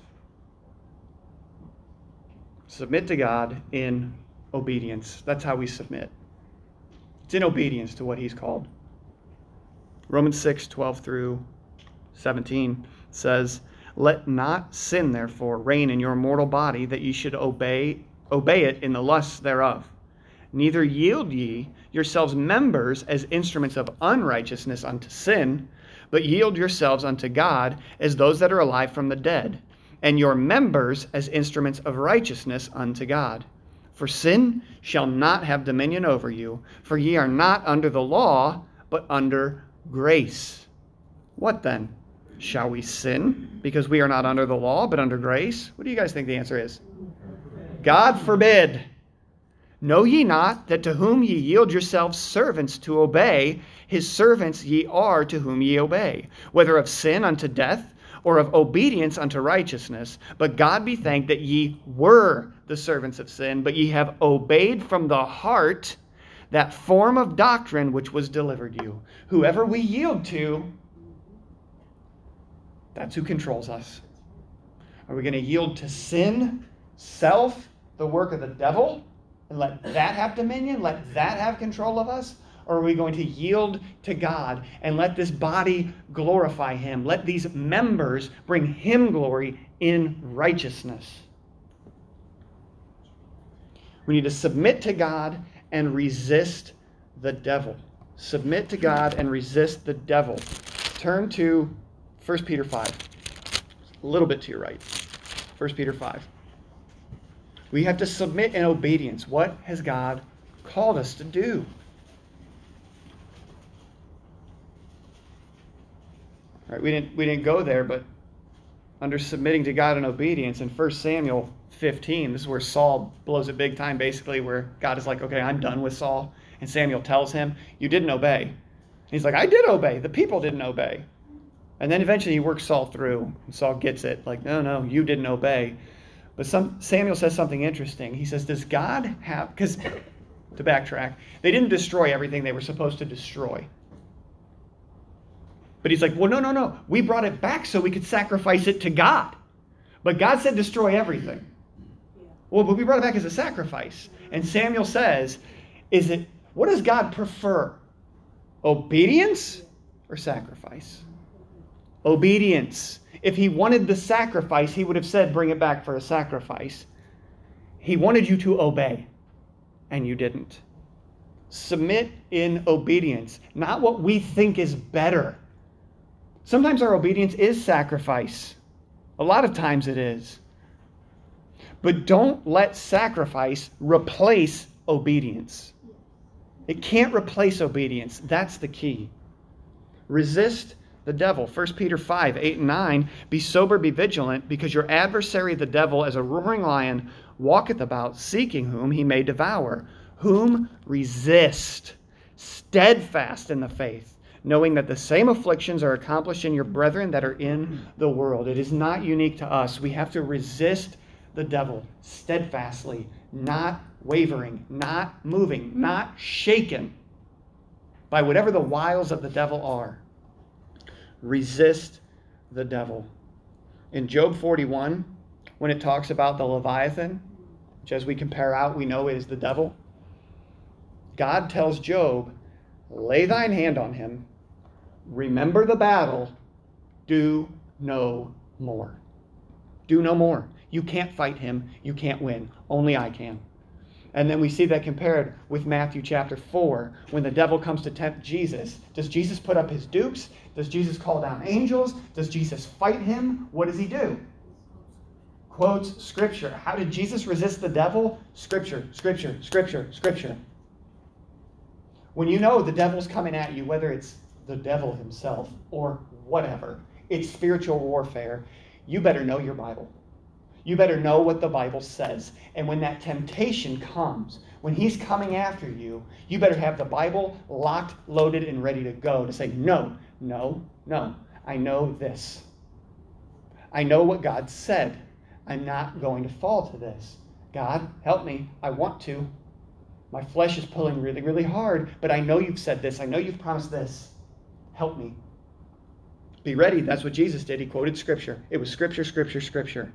Submit to God in obedience. That's how we submit. It's in obedience to what he's called. Romans six, twelve through seventeen says, "Let not sin, therefore, reign in your mortal body, that ye should obey obey it in the lusts thereof. Neither yield ye yourselves members as instruments of unrighteousness unto sin, but yield yourselves unto God as those that are alive from the dead, and your members as instruments of righteousness unto God. For sin shall not have dominion over you, for ye are not under the law, but under grace. What then? Shall we sin because we are not under the law, but under grace?" What do you guys think the answer is? God forbid. "Know ye not that to whom ye yield yourselves servants to obey, his servants ye are to whom ye obey, whether of sin unto death, or of obedience unto righteousness? But God be thanked that ye were the servants of sin, but ye have obeyed from the heart that form of doctrine which was delivered you." Whoever we yield to, that's who controls us. Are we going to yield to sin, self, the work of the devil, and let that have dominion, let that have control of us? Or are we going to yield to God and let this body glorify him? Let these members bring him glory in righteousness. We need to submit to God and resist the devil. Submit to God and resist the devil. Turn to First Peter five. A little bit to your right. First Peter five. We have to submit in obedience. What has God called us to do? All right, we didn't we didn't go there, but under submitting to God in obedience in First Samuel fifteen, this is where Saul blows it big time, basically, where God is like, okay, I'm done with Saul. And Samuel tells him, you didn't obey. And he's like, I did obey. The people didn't obey. And then eventually he works Saul through. And Saul gets it. Like, no, no, you didn't obey. But some Samuel says something interesting. He says, does God have... Because, to backtrack, they didn't destroy everything they were supposed to destroy. But he's like, well, no, no, no. We brought it back so we could sacrifice it to God. But God said destroy everything. Well, but we brought it back as a sacrifice. And Samuel says, is it, what does God prefer? Obedience or sacrifice? Obedience. If he wanted the sacrifice, he would have said, bring it back for a sacrifice. He wanted you to obey, and you didn't. Submit in obedience, not what we think is better. Sometimes our obedience is sacrifice. A lot of times it is. But don't let sacrifice replace obedience. It can't replace obedience. That's the key. Resist the devil. First Peter five, eight and nine. Be sober, be vigilant, because your adversary the devil, as a roaring lion, walketh about, seeking whom he may devour. Whom resist, steadfast in the faith, knowing that the same afflictions are accomplished in your brethren that are in the world. It is not unique to us. We have to resist the devil steadfastly, not wavering, not moving, not shaken by whatever the wiles of the devil are. Resist the devil. In Job forty-one, when it talks about the Leviathan, which as we compare out, we know is the devil, God tells Job, lay thine hand on him, remember the battle, do no more. Do no more. You can't fight him. You can't win. Only I can. And then we see that compared with Matthew chapter four, when the devil comes to tempt Jesus. Does Jesus put up his dukes? Does Jesus call down angels? Does Jesus fight him? What does he do? Quotes Scripture. How did Jesus resist the devil? Scripture, Scripture, Scripture, Scripture. When you know the devil's coming at you, whether it's the devil himself or whatever, it's spiritual warfare, you better know your Bible. You better know what the Bible says. And when that temptation comes, when he's coming after you, you better have the Bible locked, loaded, and ready to go to say, no, no, no. I know this. I know what God said. I'm not going to fall to this. God, help me. I want to. My flesh is pulling really, really hard, but I know you've said this. I know you've promised this. Help me. Be ready. That's what Jesus did. He quoted Scripture. It was Scripture, Scripture, Scripture.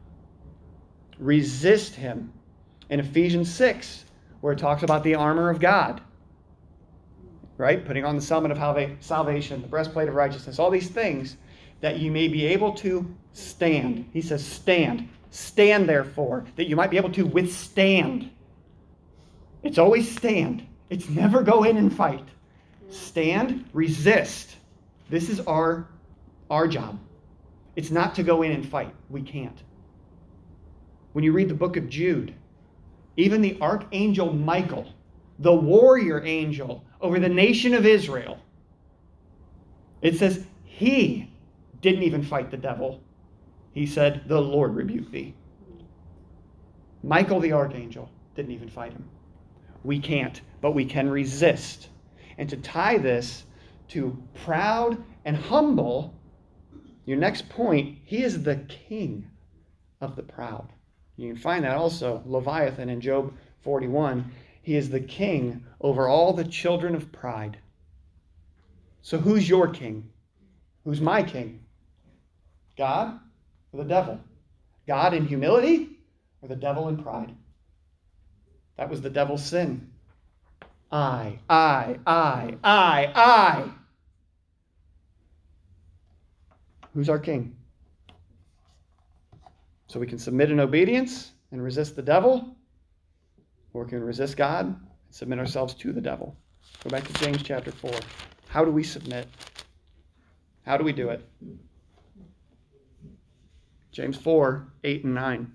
Resist him. In Ephesians six, where it talks about the armor of God, right? Putting on the helmet of salvation, the breastplate of righteousness, all these things that you may be able to stand. He says, stand. Stand, therefore, that you might be able to withstand. It's always stand. It's never go in and fight. Stand, resist. This is our, our job. It's not to go in and fight. We can't. When you read the book of Jude, even the archangel Michael, the warrior angel over the nation of Israel, it says he didn't even fight the devil. He said, the Lord rebuke thee. Michael the archangel didn't even fight him. We can't, but we can resist. And to tie this to proud and humble, your next point, he is the king of the proud. You can find that also, Leviathan in Job forty-one. He is the king over all the children of pride. So who's your king? Who's my king? God or the devil? God in humility or the devil in pride? That was the devil's sin. I, I, I, I, I. Who's our king? So we can submit in obedience and resist the devil, or we can resist God and submit ourselves to the devil. Go back to James chapter four. How do we submit? How do we do it? James four, eight and nine.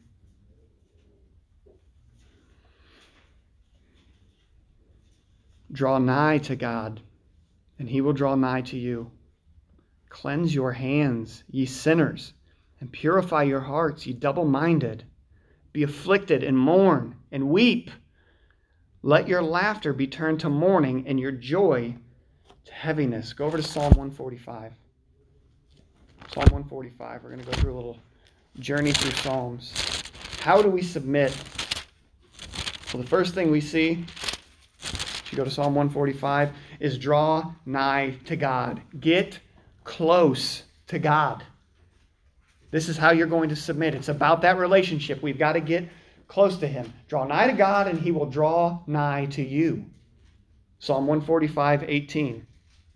Draw nigh to God, and he will draw nigh to you. Cleanse your hands, ye sinners, and purify your hearts, ye double-minded. Be afflicted and mourn and weep. Let your laughter be turned to mourning and your joy to heaviness. Go over to Psalm one forty-five. Psalm one forty-five. We're going to go through a little journey through Psalms. How do we submit? Well, the first thing we see, if you go to Psalm one forty-five, is draw nigh to God. Get close to God. This is how you're going to submit. It's about that relationship. We've got to get close to him. Draw nigh to God, and he will draw nigh to you. Psalm one forty-five, eighteen.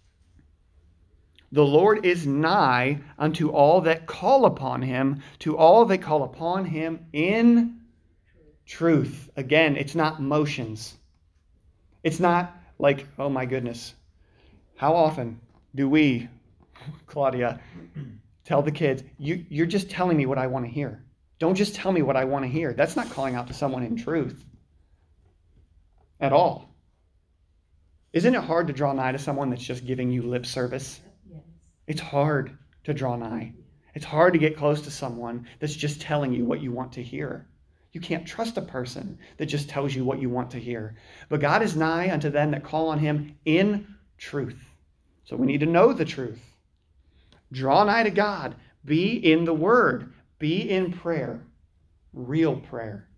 The Lord is nigh unto all that call upon him, to all that call upon him in truth. Again, it's not motions. It's not like, oh my goodness, how often do we, Claudia, tell the kids, you, you're just telling me what I want to hear. Don't just tell me what I want to hear. That's not calling out to someone in truth at all. Isn't it hard to draw nigh to someone that's just giving you lip service? Yes. It's hard to draw nigh. It's hard to get close to someone that's just telling you what you want to hear. You can't trust a person that just tells you what you want to hear. But God is nigh unto them that call on him in truth. So we need to know the truth. Draw nigh to God. Be in the Word. Be in prayer. Real prayer.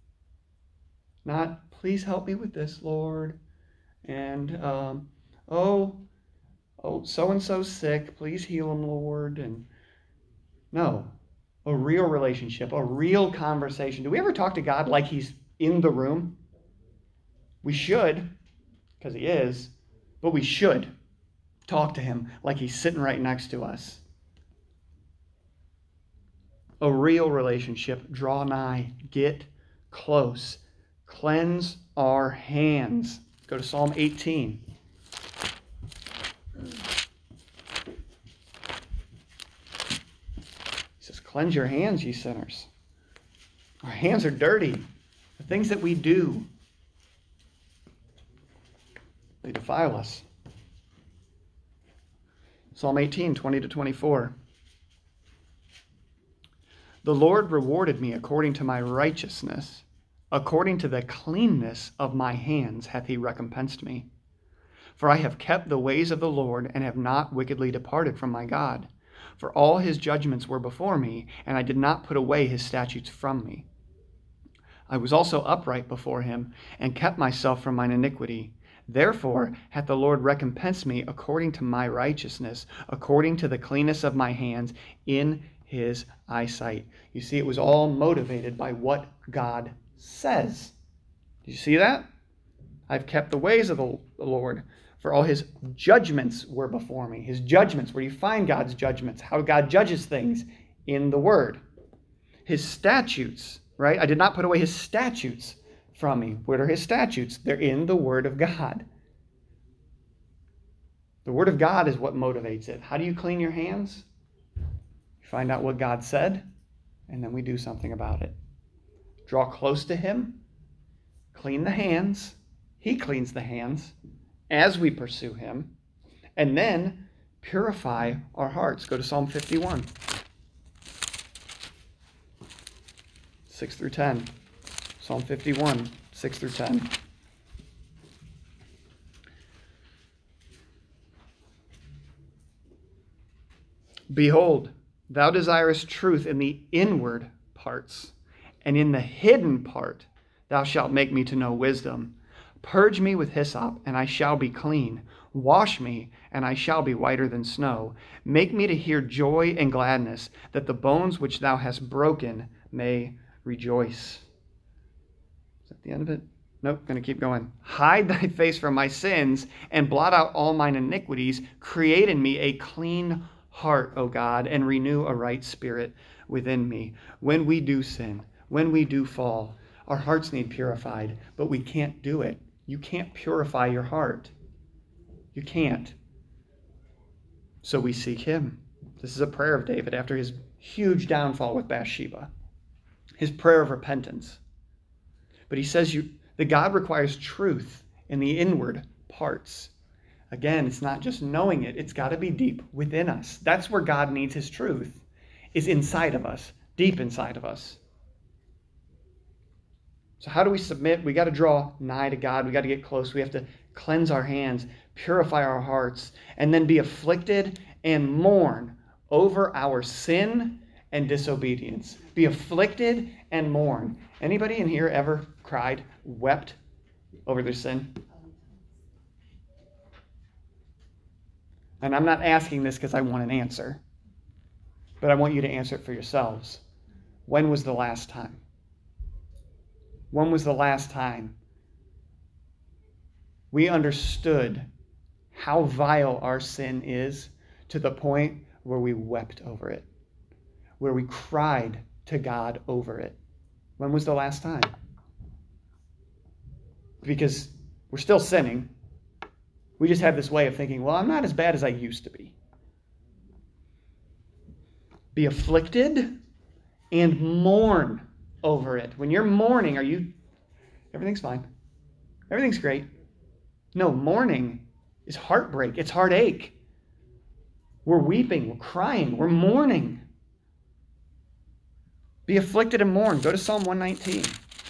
Not, please help me with this, Lord. And, um, oh, oh, so-and-so's sick. Please heal him, Lord. And no, a real relationship, a real conversation. Do we ever talk to God like he's in the room? We should, because he is, but we should talk to him like he's sitting right next to us. A real relationship. Draw nigh. Get close. cleanse our hands. Go to Psalm eighteen. He says, cleanse your hands, ye sinners. Our hands are dirty. The things that we do, they defile us. Psalm eighteen, twenty to twenty-four. The Lord rewarded me according to my righteousness. According to the cleanness of my hands hath he recompensed me. For I have kept the ways of the Lord, and have not wickedly departed from my God. For all his judgments were before me, and I did not put away his statutes from me. I was also upright before him, and kept myself from mine iniquity. Therefore hath the Lord recompensed me according to my righteousness, according to the cleanness of my hands in his eyesight. You see, it was all motivated by what God says. Do you see that? I've kept the ways of the Lord, for all his judgments were before me. His judgments, where you find God's judgments, how God judges things in the Word. His statutes, right? I did not put away his statutes from me. What are his statutes? They're in the Word of God. The Word of God is what motivates it. How do you clean your hands? You find out what God said, and then we do something about it. Draw close to him, clean the hands. He cleans the hands as we pursue him, and then purify our hearts. Go to Psalm fifty-one, six through ten. Psalm fifty-one, six through ten. Behold, thou desirest truth in the inward parts, and in the hidden part thou shalt make me to know wisdom. Purge me with hyssop, and I shall be clean. Wash me, and I shall be whiter than snow. Make me to hear joy and gladness, that the bones which thou hast broken may rejoice. Is that the end of it? Nope, going to keep going. Hide thy face from my sins, and blot out all mine iniquities. Create in me a clean heart, O God, and renew a right spirit within me. When we do sin, when we do fall, our hearts need purified, but we can't do it. You can't purify your heart. You can't. So we seek him. This is a prayer of David after his huge downfall with Bathsheba. His prayer of repentance. But he says you, that God requires truth in the inward parts. Again, it's not just knowing it. It's got to be deep within us. That's where God needs his truth, is inside of us, deep inside of us. So how do we submit? We got to draw nigh to God. We got to get close. We have to cleanse our hands, purify our hearts, and then be afflicted and mourn over our sin and disobedience. Be afflicted and mourn. Anybody in here ever cried, wept over their sin? And I'm not asking this because I want an answer, but I want you to answer it for yourselves. When was the last time? When was the last time we understood how vile our sin is to the point where we wept over it, where we cried to God over it? When was the last time? Because we're still sinning. We just have this way of thinking, well, I'm not as bad as I used to be. Be afflicted and mourn over it. When you're mourning, are you, everything's fine. Everything's great. No, mourning is heartbreak. It's heartache. We're weeping. We're crying. We're mourning. Be afflicted and mourn. Go to Psalm one nineteen.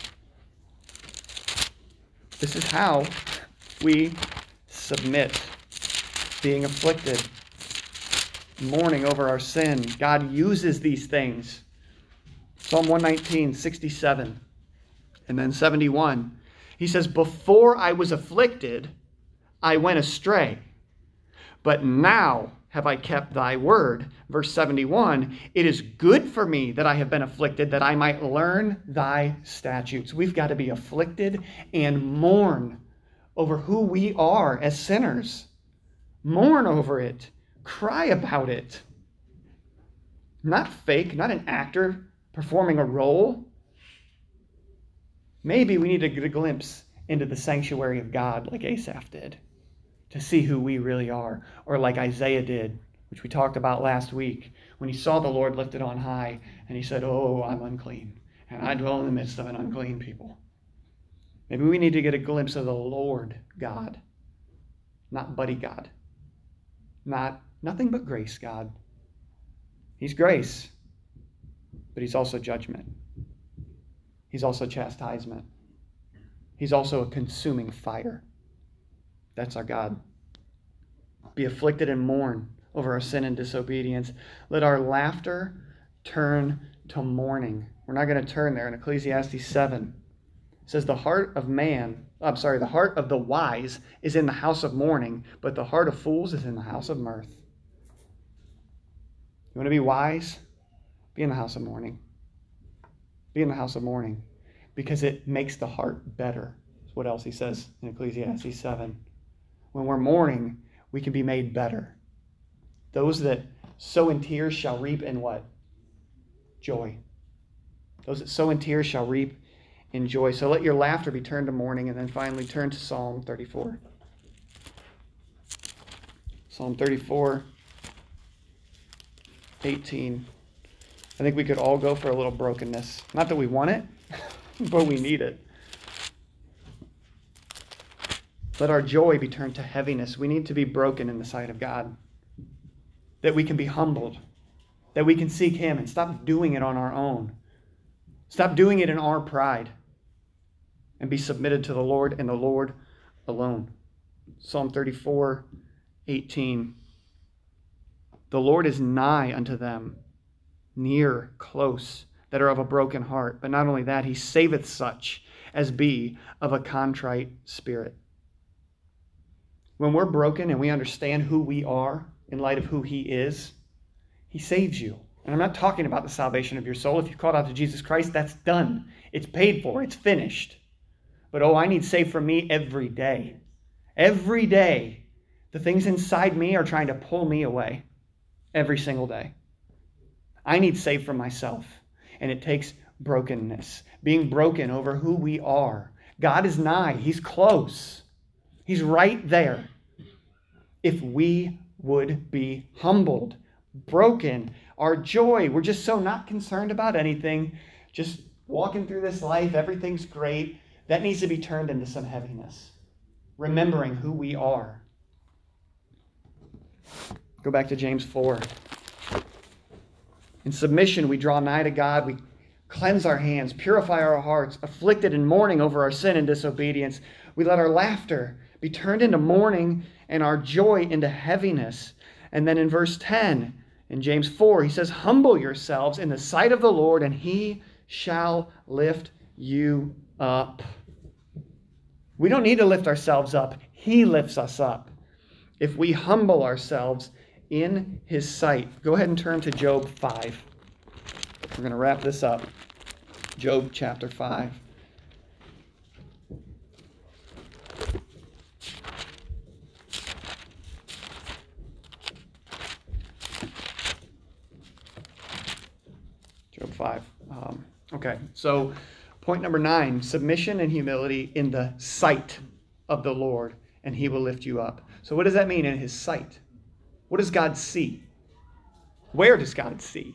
This is how we submit. Being afflicted. Mourning over our sin. God uses these things. Psalm one nineteen, sixty-seven, and then seventy-one. He says, before I was afflicted, I went astray, but now have I kept thy word. Verse seventy-one, it is good for me that I have been afflicted, that I might learn thy statutes. We've got to be afflicted and mourn over who we are as sinners. Mourn over it. Cry about it. Not fake, not an actor performing a role. Maybe we need to get a glimpse into the sanctuary of God like Asaph did to see who we really are, or like Isaiah did, which we talked about last week, when he saw the Lord lifted on high and he said, "Oh, I'm unclean, and I dwell in the midst of an unclean people." Maybe we need to get a glimpse of the Lord God, not buddy God, not nothing but grace God. He's grace, but he's also judgment. He's also chastisement. He's also a consuming fire. That's our God. Be afflicted and mourn over our sin and disobedience. Let our laughter turn to mourning. We're not going to turn there. In Ecclesiastes seven, it says, the heart of man, I'm sorry, the heart of the wise is in the house of mourning, but the heart of fools is in the house of mirth. You want to be wise? Be in the house of mourning. Be in the house of mourning, because it makes the heart better. That's what else he says in Ecclesiastes seven. When we're mourning, we can be made better. Those that sow in tears shall reap in what? Joy. Those that sow in tears shall reap in joy. So let your laughter be turned to mourning, and then finally turn to Psalm thirty-four. Psalm thirty-four, eighteen. I think we could all go for a little brokenness. Not that we want it, but we need it. Let our joy be turned to heaviness. We need to be broken in the sight of God, that we can be humbled, that we can seek him and stop doing it on our own. Stop doing it in our pride and be submitted to the Lord and the Lord alone. Psalm thirty-four, eighteen. The Lord is nigh unto them, near, close, that are of a broken heart. But not only that, he saveth such as be of a contrite spirit. When we're broken and we understand who we are in light of who he is, he saves you. And I'm not talking about the salvation of your soul. If you've called out to Jesus Christ, that's done. It's paid for. It's finished. But oh, I need saved from me every day. Every day, the things inside me are trying to pull me away. Every single day. I need saved from myself. And it takes brokenness. Being broken over who we are. God is nigh. He's close. He's right there. If we would be humbled, broken, our joy, we're just so not concerned about anything, just walking through this life, everything's great, that needs to be turned into some heaviness. Remembering who we are. Go back to James four. In submission, we draw nigh to God, we cleanse our hands, purify our hearts, afflicted and mourning over our sin and disobedience. We let our laughter be turned into mourning and our joy into heaviness. And then in verse ten, in James four, he says, humble yourselves in the sight of the Lord, and he shall lift you up. We don't need to lift ourselves up. He lifts us up. If we humble ourselves in his sight. Go ahead and turn to Job five. We're going to wrap this up. Job chapter five. Job five. Um, okay, so point number nine, submission and humility in the sight of the Lord, and he will lift you up. So what does that mean, in his sight? What does God see? Where does God see?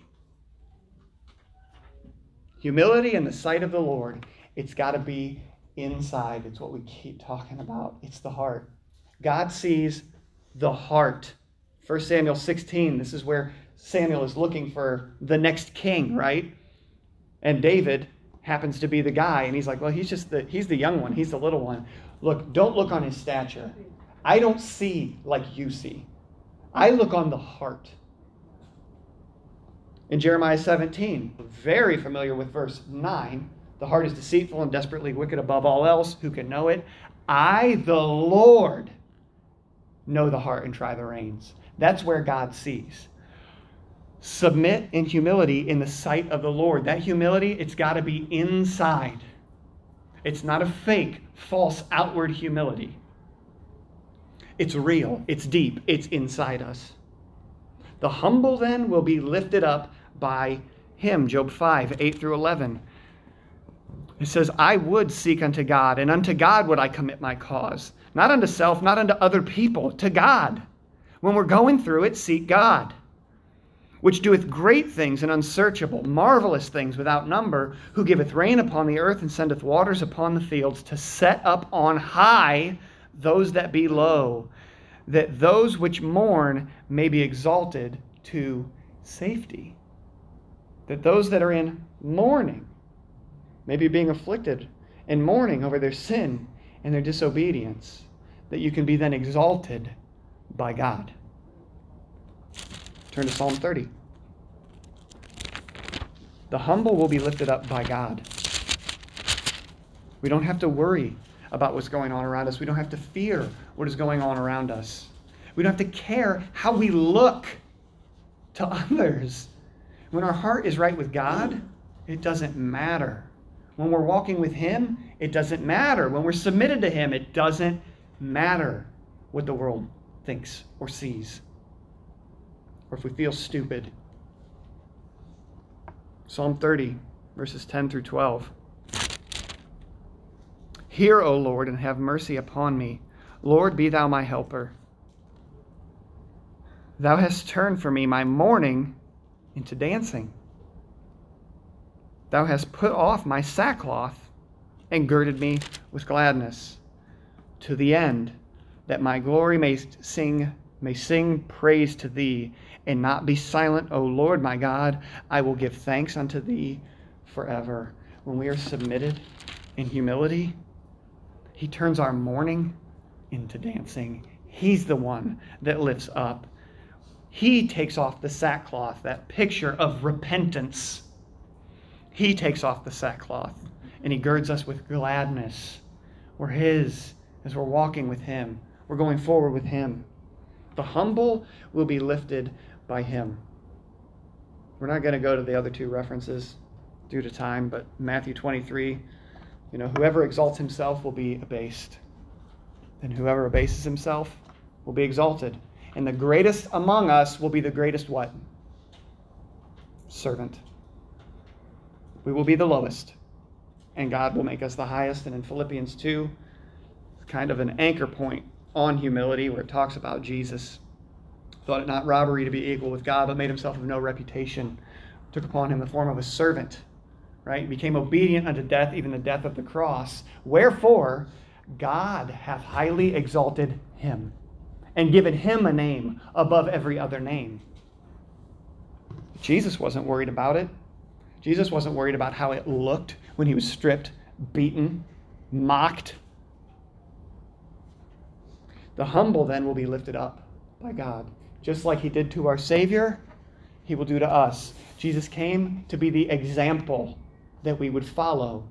Humility in the sight of the Lord. It's got to be inside. It's what we keep talking about. It's the heart. God sees the heart. First Samuel sixteen, this is where Samuel is looking for the next king, right? And David happens to be the guy, and he's like, well, he's just the he's the young one. He's the little one. Look, don't look on his stature. I don't see like you see. I look on the heart. In Jeremiah seventeen, very familiar with verse nine, the heart is deceitful and desperately wicked above all else. Who can know it? I, the Lord, know the heart and try the reins. That's where God sees. Submit in humility in the sight of the Lord. That humility, it's got to be inside. It's not a fake, false, outward humility. It's real, it's deep, it's inside us. The humble then will be lifted up by him. Job five, eight through eleven. It says, I would seek unto God, and unto God would I commit my cause. Not unto self, not unto other people, to God. When we're going through it, seek God, which doeth great things and unsearchable, marvelous things without number, who giveth rain upon the earth and sendeth waters upon the fields, to set up on high those that be low, that those which mourn may be exalted to safety. That those that are in mourning, maybe being afflicted and mourning over their sin and their disobedience, that you can be then exalted by God. Turn to Psalm thirty. The humble will be lifted up by God. We don't have to worry about what's going on around us. We don't have to fear what is going on around us. We don't have to care how we look to others. When our heart is right with God, it doesn't matter. When we're walking with Him, it doesn't matter. When we're submitted to Him, it doesn't matter what the world thinks or sees, or if we feel stupid. Psalm thirty, verses ten through twelve. Hear, O Lord, and have mercy upon me. Lord, be thou my helper. Thou hast turned for me my mourning into dancing. Thou hast put off my sackcloth and girded me with gladness, to the end that my glory may sing, may sing praise to thee, and not be silent, O Lord my God. I will give thanks unto thee forever. When we are submitted in humility, He turns our mourning into dancing. He's the one that lifts up. He takes off the sackcloth, that picture of repentance. He takes off the sackcloth, and He girds us with gladness. We're His as we're walking with Him. We're going forward with Him. The humble will be lifted by Him. We're not going to go to the other two references due to time, but Matthew twenty-three, you know, whoever exalts himself will be abased, and whoever abases himself will be exalted. And the greatest among us will be the greatest what? Servant. We will be the lowest, and God will make us the highest. And in Philippians two, it's kind of an anchor point on humility, where it talks about Jesus thought it not robbery to be equal with God, but made himself of no reputation, took upon him the form of a servant, right? Became obedient unto death, even the death of the cross. Wherefore, God hath highly exalted him and given him a name above every other name. Jesus wasn't worried about it. Jesus wasn't worried about how it looked when he was stripped, beaten, mocked. The humble then will be lifted up by God. Just like he did to our Savior, he will do to us. Jesus came to be the example that we would follow.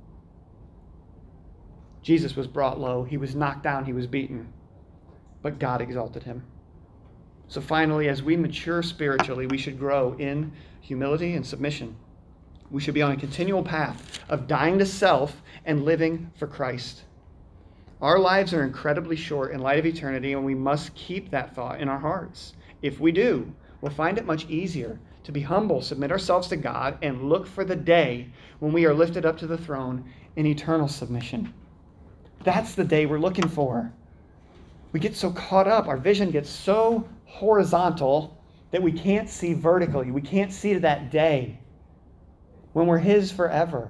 Jesus was brought low. He was knocked down. He was beaten. But God exalted him. So finally, as we mature spiritually, we should grow in humility and submission. We should be on a continual path of dying to self and living for Christ. Our lives are incredibly short in light of eternity, and we must keep that thought in our hearts. If we do, we'll find it much easier to be humble, submit ourselves to God, and look for the day when we are lifted up to the throne in eternal submission. That's the day we're looking for. We get so caught up, our vision gets so horizontal that we can't see vertically. We can't see to that day when we're his forever.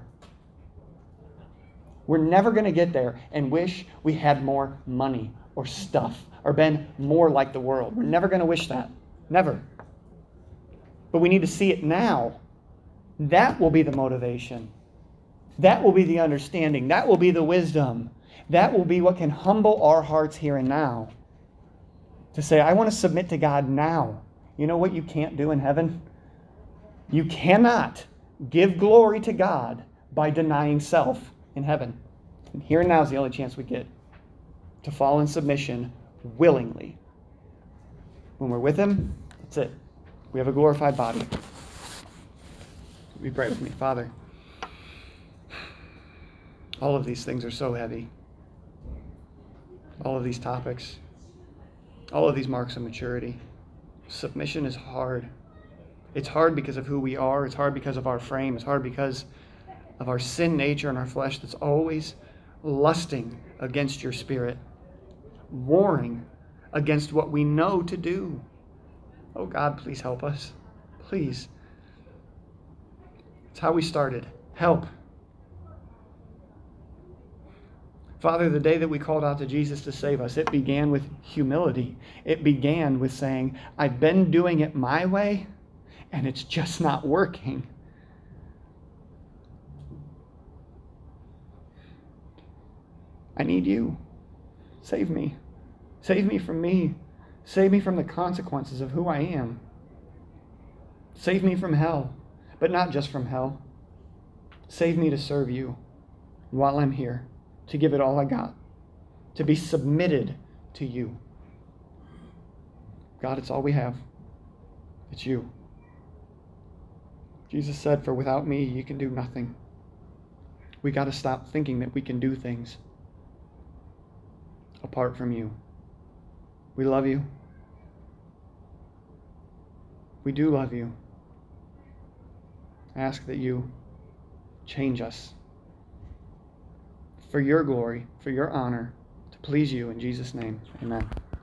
We're never going to get there and wish we had more money or stuff or been more like the world. We're never going to wish that. Never. But we need to see it now. That will be the motivation. That will be the understanding. That will be the wisdom. That will be what can humble our hearts here and now. To say, I want to submit to God now. You know what you can't do in heaven? You cannot give glory to God by denying self in heaven. And here and now is the only chance we get to fall in submission willingly. When we're with him, that's it. We have a glorified body. Be pray with me. Father, all of these things are so heavy. All of these topics. All of these marks of maturity. Submission is hard. It's hard because of who we are. It's hard because of our frame. It's hard because of our sin nature and our flesh that's always lusting against your Spirit, warring against what we know to do. Oh God, please help us. Please. It's how we started. Help. Father, the day that we called out to Jesus to save us, it began with humility. It began with saying, I've been doing it my way, and it's just not working. I need you. Save me. Save me from me. Save me from the consequences of who I am. Save me from hell, but not just from hell. Save me to serve you while I'm here, to give it all I got, to be submitted to you. God, it's all we have. It's you. Jesus said, for without me, you can do nothing. We got to stop thinking that we can do things apart from you. We love you. We do love you. I ask that you change us for your glory, for your honor, to please you. In Jesus' name, amen.